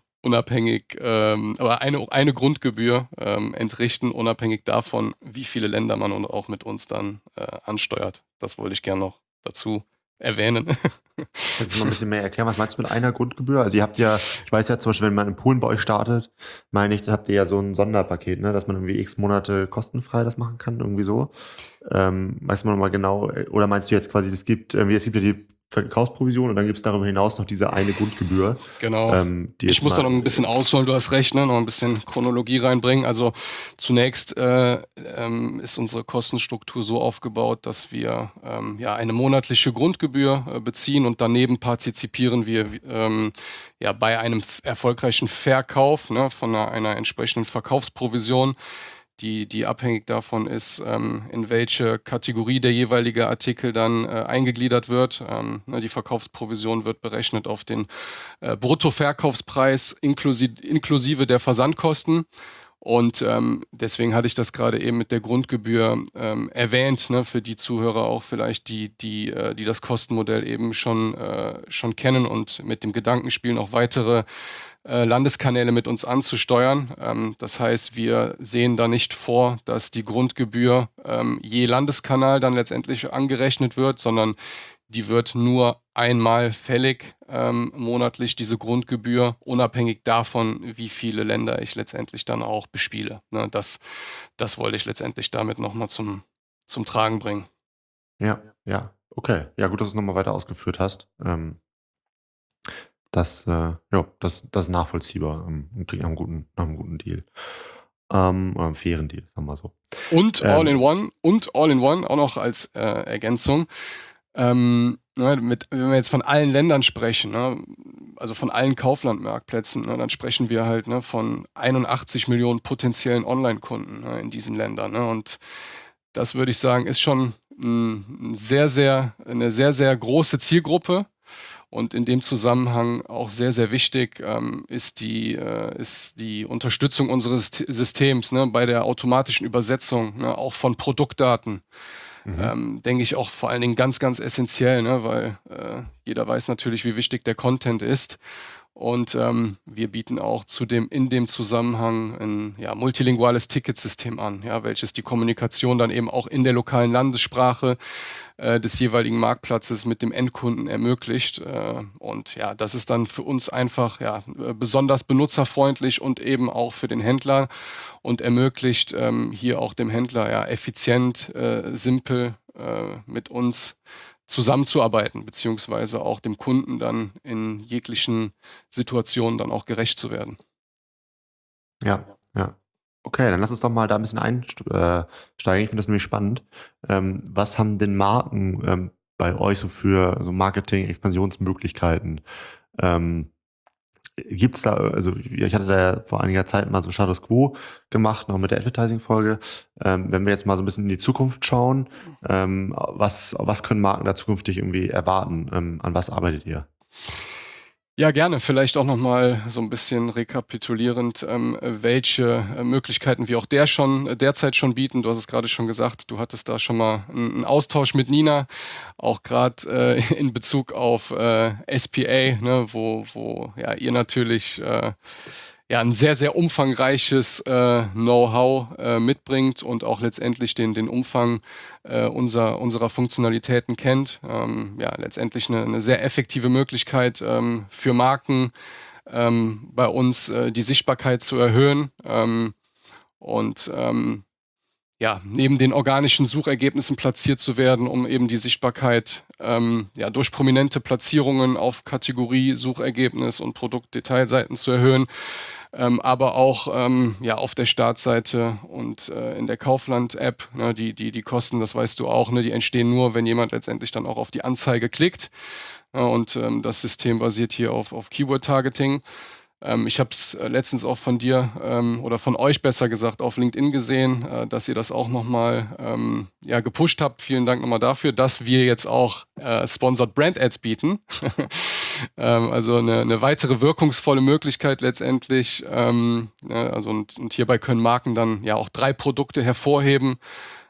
aber eine Grundgebühr entrichten, unabhängig davon, wie viele Länder man und auch mit uns dann ansteuert. Das wollte ich gerne noch dazu erwähnen.
Kannst du mal ein bisschen mehr erklären, was meinst du mit einer Grundgebühr? Also ihr habt ja, ich weiß ja zum Beispiel, wenn man in Polen bei euch startet, meine ich, dann habt ihr ja so ein Sonderpaket, ne, dass man irgendwie x Monate kostenfrei das machen kann, irgendwie so. Weißt du mal genau, oder meinst du jetzt quasi, es gibt ja die Verkaufsprovision und dann gibt es darüber hinaus noch diese eine Grundgebühr.
Genau.
Die
Ich muss da noch ein bisschen ausholen, du hast recht, ne? Noch ein bisschen Chronologie reinbringen. Also zunächst ist unsere Kostenstruktur so aufgebaut, dass wir eine monatliche Grundgebühr beziehen und daneben partizipieren wir bei einem erfolgreichen Verkauf, ne, von einer entsprechenden Verkaufsprovision, die abhängig davon ist, in welche Kategorie der jeweilige Artikel dann eingegliedert wird. Die Verkaufsprovision wird berechnet auf den Bruttoverkaufspreis inklusive der Versandkosten. Und deswegen hatte ich das gerade eben mit der Grundgebühr erwähnt, ne, für die Zuhörer auch vielleicht, die das Kostenmodell eben schon kennen und mit dem Gedanken spielen, auch weitere Landeskanäle mit uns anzusteuern. Das heißt, wir sehen da nicht vor, dass die Grundgebühr je Landeskanal dann letztendlich angerechnet wird, sondern die wird nur einmal fällig monatlich, diese Grundgebühr, unabhängig davon, wie viele Länder ich letztendlich dann auch bespiele. Ne, das wollte ich letztendlich damit nochmal zum Tragen bringen.
Ja, okay. Ja, gut, dass du es nochmal weiter ausgeführt hast. Das ist nachvollziehbar und klingt nach einem guten Deal. Oder einem fairen Deal, sagen wir mal so.
Und All-in-One auch noch als Ergänzung. Wenn wir jetzt von allen Ländern sprechen, ne, also von allen Kauflandmarktplätzen, ne, dann sprechen wir halt, ne, von 81 Millionen potenziellen Online-Kunden, ne, in diesen Ländern. Ne, und das würde ich sagen, ist schon eine sehr, sehr große Zielgruppe. Und in dem Zusammenhang auch sehr, sehr wichtig ist die Unterstützung unseres Systems, ne, bei der automatischen Übersetzung, ne, auch von Produktdaten. Denke ich auch vor allen Dingen ganz, ganz essentiell, ne, weil jeder weiß natürlich, wie wichtig der Content ist. Und wir bieten auch in dem Zusammenhang ein multilinguales Ticketsystem an, ja, welches die Kommunikation dann eben auch in der lokalen Landessprache des jeweiligen Marktplatzes mit dem Endkunden ermöglicht. Und ja, das ist dann für uns einfach besonders benutzerfreundlich und eben auch für den Händler und ermöglicht hier auch dem Händler effizient, simpel mit uns zusammenzuarbeiten, beziehungsweise auch dem Kunden dann in jeglichen Situationen dann auch gerecht zu werden.
Ja. Okay, dann lass uns doch mal da ein bisschen einsteigen. Ich finde das nämlich spannend. Was haben denn Marken bei euch so für so Marketing-Expansionsmöglichkeiten? Gibt's da, also ich hatte da ja vor einiger Zeit mal so Status Quo gemacht, noch mit der Advertising-Folge. Wenn wir jetzt mal so ein bisschen in die Zukunft schauen, was können Marken da zukünftig irgendwie erwarten? An was arbeitet ihr?
Ja, gerne. Vielleicht auch nochmal so ein bisschen rekapitulierend, welche Möglichkeiten wir auch derzeit schon bieten. Du hast es gerade schon gesagt, du hattest da schon mal einen Austausch mit Nina, auch gerade in Bezug auf SPA, ne, wo ihr natürlich ein sehr, sehr umfangreiches Know-how mitbringt und auch letztendlich den Umfang unserer Funktionalitäten kennt. Letztendlich eine sehr effektive Möglichkeit für Marken bei uns die Sichtbarkeit zu erhöhen und neben den organischen Suchergebnissen platziert zu werden, um eben die Sichtbarkeit durch prominente Platzierungen auf Kategorie, Suchergebnis und Produktdetailseiten zu erhöhen. Aber auch auf der Startseite und in der Kaufland-App, ne, die Kosten, das weißt du auch, ne, die entstehen nur, wenn jemand letztendlich dann auch auf die Anzeige klickt. Und das System basiert hier auf Keyword-Targeting. Ich habe es letztens auch von dir oder von euch besser gesagt auf LinkedIn gesehen, dass ihr das auch nochmal gepusht habt. Vielen Dank nochmal dafür, dass wir jetzt auch Sponsored Brand Ads bieten. Also eine weitere wirkungsvolle Möglichkeit letztendlich. Und hierbei können Marken dann ja auch 3 Produkte hervorheben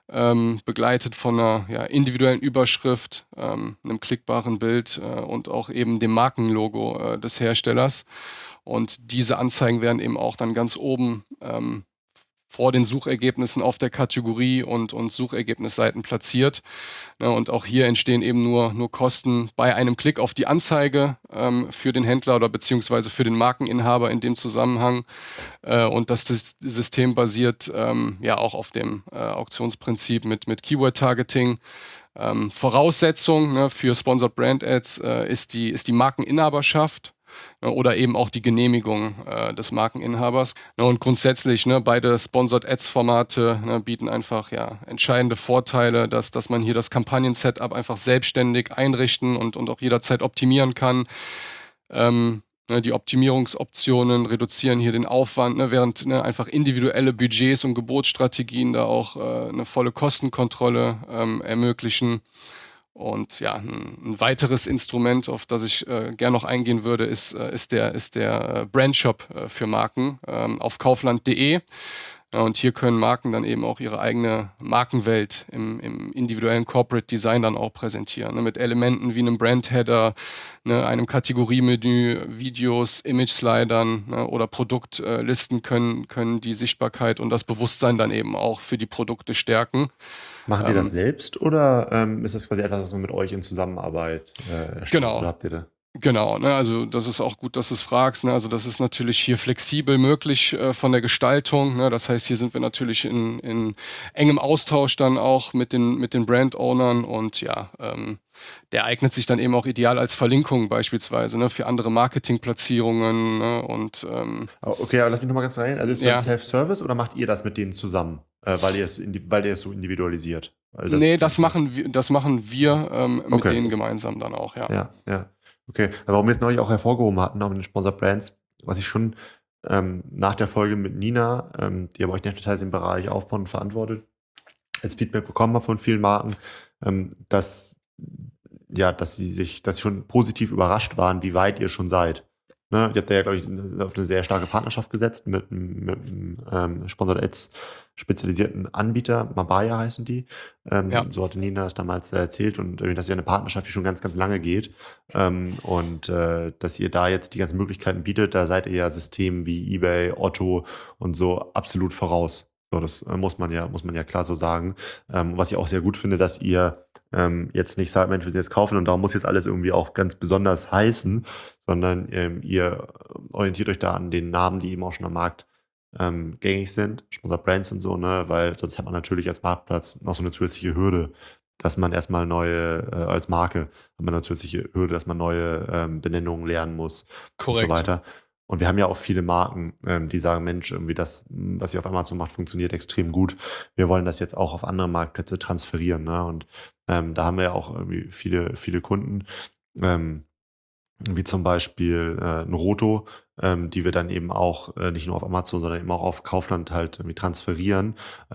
begleitet von einer individuellen Überschrift, einem klickbaren Bild und auch eben dem Markenlogo des Herstellers. Und diese Anzeigen werden eben auch dann ganz oben vor den Suchergebnissen auf der Kategorie und Suchergebnisseiten platziert. Und auch hier entstehen eben nur Kosten bei einem Klick auf die Anzeige für den Händler oder beziehungsweise für den Markeninhaber in dem Zusammenhang. Und das System basiert auch auf dem Auktionsprinzip mit Keyword-Targeting. Voraussetzung für Sponsored Brand Ads ist die Markeninhaberschaft oder eben auch die Genehmigung des Markeninhabers. Und grundsätzlich, beide Sponsored Ads-Formate bieten einfach entscheidende Vorteile, dass man hier das Kampagnen-Setup einfach selbstständig einrichten und auch jederzeit optimieren kann. Die Optimierungsoptionen reduzieren hier den Aufwand, während einfach individuelle Budgets und Gebotsstrategien da auch eine volle Kostenkontrolle ermöglichen. Und ein weiteres Instrument, auf das ich gerne noch eingehen würde, ist der Brandshop für Marken auf kaufland.de. Und hier können Marken dann eben auch ihre eigene Markenwelt im individuellen Corporate Design dann auch präsentieren. Mit Elementen wie einem Brand-Header, einem Kategoriemenü, Videos, Image-Slidern oder Produktlisten können die Sichtbarkeit und das Bewusstsein dann eben auch für die Produkte stärken.
Machen die das selbst oder ist das quasi etwas, was man mit euch in Zusammenarbeit erstellt?
Genau.
Oder habt ihr da?
Genau, also das ist auch gut, dass du es fragst. Also das ist natürlich hier flexibel möglich von der Gestaltung. Das heißt, hier sind wir natürlich in engem Austausch dann auch mit den Brand-Ownern und der eignet sich dann eben auch ideal als Verlinkung beispielsweise für andere Marketingplatzierungen.
Okay, aber lass mich nochmal ganz rein. Also ist das Self-Service oder macht ihr das mit denen zusammen, weil ihr es so individualisiert?
Das machen wir mit denen gemeinsam dann auch,
Ja. Okay, warum wir es neulich auch hervorgehoben hatten, auch mit den Sponsored Brands, was ich schon nach der Folge mit Nina, die aber euch Details im Bereich Aufbauen und verantwortet, als Feedback bekommen habe von vielen Marken, dass sie schon positiv überrascht waren, wie weit ihr schon seid. Ne? Ihr habt ja, glaube ich, auf eine sehr starke Partnerschaft gesetzt mit einem Sponsored Ads spezialisierten Anbieter, Mabaya heißen die. So hatte Nina das damals erzählt und dass ihr eine Partnerschaft, die schon ganz, ganz lange geht und dass ihr da jetzt die ganzen Möglichkeiten bietet, da seid ihr ja Systemen wie eBay, Otto und so absolut voraus. So, das muss man ja klar so sagen. Was ich auch sehr gut finde, dass ihr jetzt nicht sagt, Mensch, wir sind jetzt kaufen und darum muss jetzt alles irgendwie auch ganz besonders heißen, sondern ihr orientiert euch da an den Namen, die eben auch schon am Markt gängig sind, Sponsored Brands und so, weil sonst hat man natürlich als Marktplatz noch so eine zusätzliche Hürde, dass man erstmal als Marke, hat man eine zusätzliche Hürde, dass man neue Benennungen lernen muss.
Korrekt.
Und so weiter. Und wir haben ja auch viele Marken, die sagen, Mensch, irgendwie das, was ihr auf Amazon macht, funktioniert extrem gut. Wir wollen das jetzt auch auf andere Marktplätze transferieren. Ne? Und da haben wir ja auch irgendwie viele, viele Kunden, wie zum Beispiel ein Roto, die wir dann eben auch nicht nur auf Amazon, sondern eben auch auf Kaufland halt irgendwie transferieren.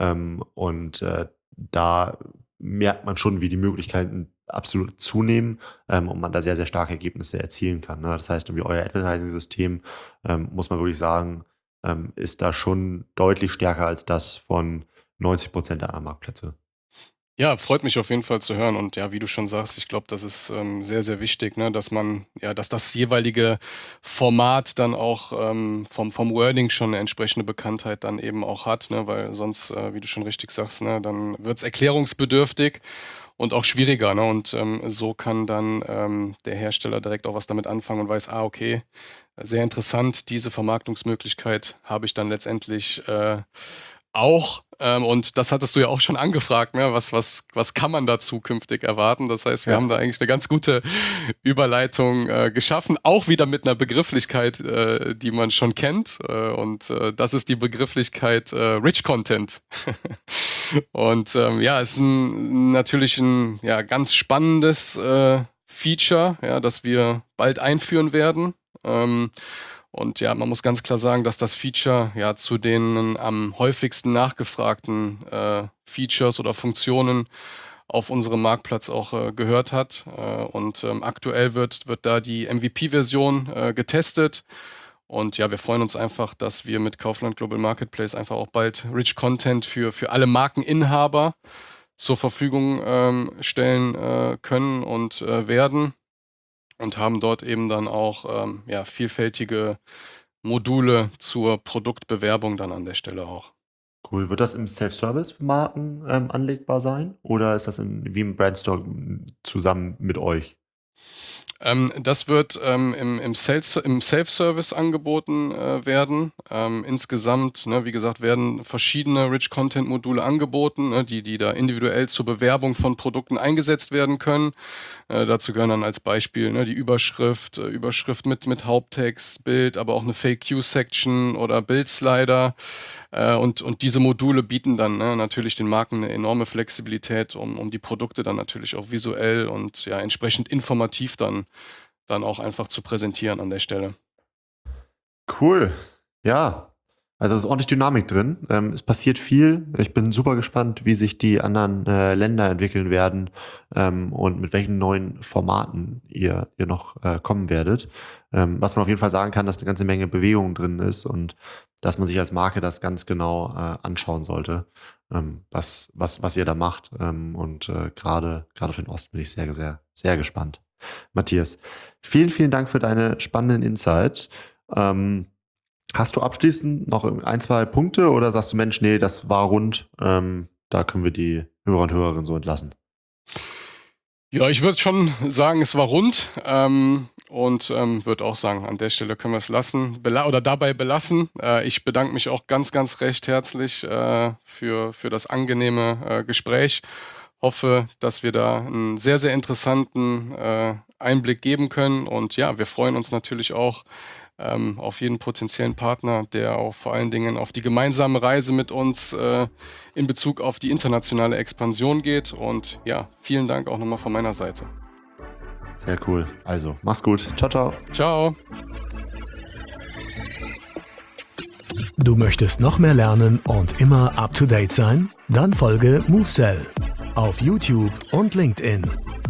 Da merkt man schon, wie die Möglichkeiten absolut zunehmen und man da sehr, sehr starke Ergebnisse erzielen kann. Ne? Das heißt, irgendwie euer Advertising-System, muss man wirklich sagen, ist da schon deutlich stärker als das von 90% der anderen Marktplätze.
Ja, freut mich auf jeden Fall zu hören und wie du schon sagst, ich glaube, das ist sehr, sehr wichtig, dass das jeweilige Format dann auch vom Wording schon eine entsprechende Bekanntheit dann eben auch hat, weil sonst, wie du schon richtig sagst, dann wird es erklärungsbedürftig und auch schwieriger, und so kann dann der Hersteller direkt auch was damit anfangen und weiß, okay, sehr interessant, diese Vermarktungsmöglichkeit habe ich dann letztendlich auch, und das hattest du ja auch schon angefragt, was kann man da zukünftig erwarten? Das heißt, wir haben da eigentlich eine ganz gute Überleitung geschaffen, auch wieder mit einer Begrifflichkeit, die man schon kennt, und das ist die Begrifflichkeit Rich Content. Und es ist natürlich ein ganz spannendes Feature, das wir bald einführen werden. Und man muss ganz klar sagen, dass das Feature zu den am häufigsten nachgefragten Features oder Funktionen auf unserem Marktplatz auch gehört hat. Und aktuell wird da die MVP-Version getestet. Und ja, wir freuen uns einfach, dass wir mit Kaufland Global Marketplace einfach auch bald Rich Content für alle Markeninhaber zur Verfügung stellen können und werden und haben dort eben dann auch vielfältige Module zur Produktbewerbung dann an der Stelle auch.
Cool. Wird das im Self-Service für Marken anlegbar sein oder ist das wie im Brandstore zusammen mit euch?
Das wird im Self-Service angeboten werden. Insgesamt, ne, wie gesagt, werden verschiedene Rich-Content-Module angeboten, ne, die da individuell zur Bewerbung von Produkten eingesetzt werden können. Dazu gehören dann als Beispiel ne, die Überschrift mit Haupttext, Bild, aber auch eine FAQ-Section oder Bildslider. Und diese Module bieten dann natürlich den Marken eine enorme Flexibilität, um die Produkte dann natürlich auch visuell und ja entsprechend informativ dann auch einfach zu präsentieren an der Stelle.
Cool. Ja, also es ist ordentlich Dynamik drin. Es passiert viel. Ich bin super gespannt, wie sich die anderen Länder entwickeln werden und mit welchen neuen Formaten ihr noch kommen werdet. Was man auf jeden Fall sagen kann, dass eine ganze Menge Bewegung drin ist und dass man sich als Marke das ganz genau anschauen sollte, was ihr da macht. Und gerade für den Osten bin ich sehr, sehr, sehr gespannt. Matthias, vielen, vielen Dank für deine spannenden Insights. Hast du abschließend noch 1, 2 Punkte oder sagst du, Mensch, nee, das war rund, da können wir die Hörer und Hörerinnen so entlassen?
Ja, ich würde schon sagen, es war rund und würde auch sagen, an der Stelle können wir es dabei belassen. Ich bedanke mich auch ganz, ganz recht herzlich für das angenehme Gespräch. Hoffe, dass wir da einen sehr, sehr interessanten Einblick geben können. Und ja, wir freuen uns natürlich auch auf jeden potenziellen Partner, der auch vor allen Dingen auf die gemeinsame Reise mit uns in Bezug auf die internationale Expansion geht. Und ja, vielen Dank auch nochmal von meiner Seite.
Sehr cool. Also, mach's gut. Ciao, ciao.
Ciao.
Du möchtest noch mehr lernen und immer up to date sein? Dann folge MoveSell auf YouTube und LinkedIn.